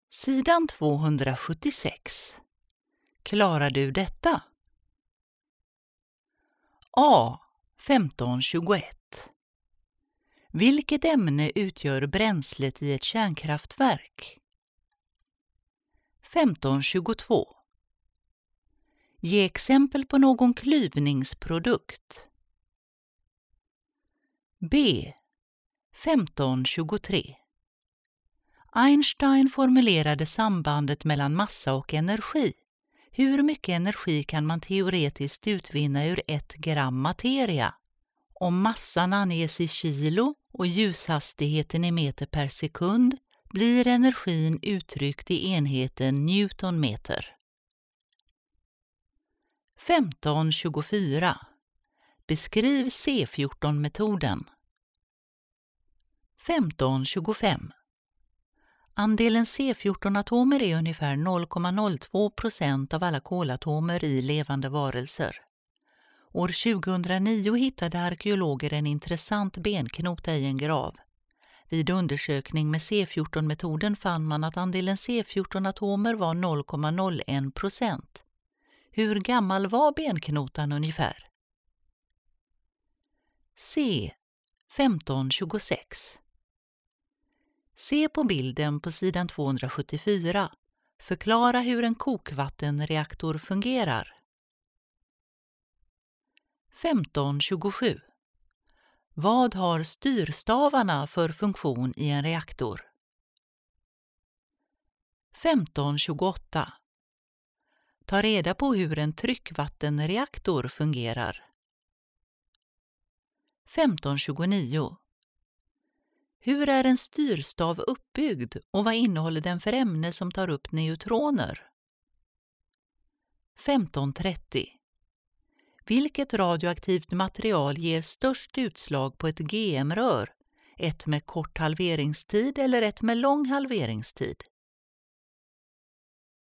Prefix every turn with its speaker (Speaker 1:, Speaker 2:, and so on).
Speaker 1: Sidan 276. Klarar du detta? A. 1521. Vilket ämne utgör bränslet i ett kärnkraftverk? 1522. Ge exempel på någon klyvningsprodukt. B. 1523. Einstein formulerade sambandet mellan massa och energi. Hur mycket energi kan man teoretiskt utvinna ur 1 gram materia? Om massan anges i kilo och ljushastigheten i meter per sekund blir energin uttryckt i enheten newtonmeter. 1524. Beskriv C14-metoden. 1525. Andelen C14-atomer är ungefär 0,02% av alla kolatomer i levande varelser. År 2009 hittade arkeologer en intressant benknota i en grav. Vid undersökning med C14-metoden fann man att andelen C14-atomer var 0,01%. Hur gammal var benknotan ungefär? C. 1526. Se på bilden på sidan 274. Förklara hur en kokvattenreaktor fungerar. 1527. Vad har styrstavarna för funktion i en reaktor? 1528. Ta reda på hur en tryckvattenreaktor fungerar. 1529. Hur är en styrstav uppbyggd och vad innehåller den för ämne som tar upp neutroner? 1530. Vilket radioaktivt material ger störst utslag på ett GM-rör? Ett med kort halveringstid eller ett med lång halveringstid?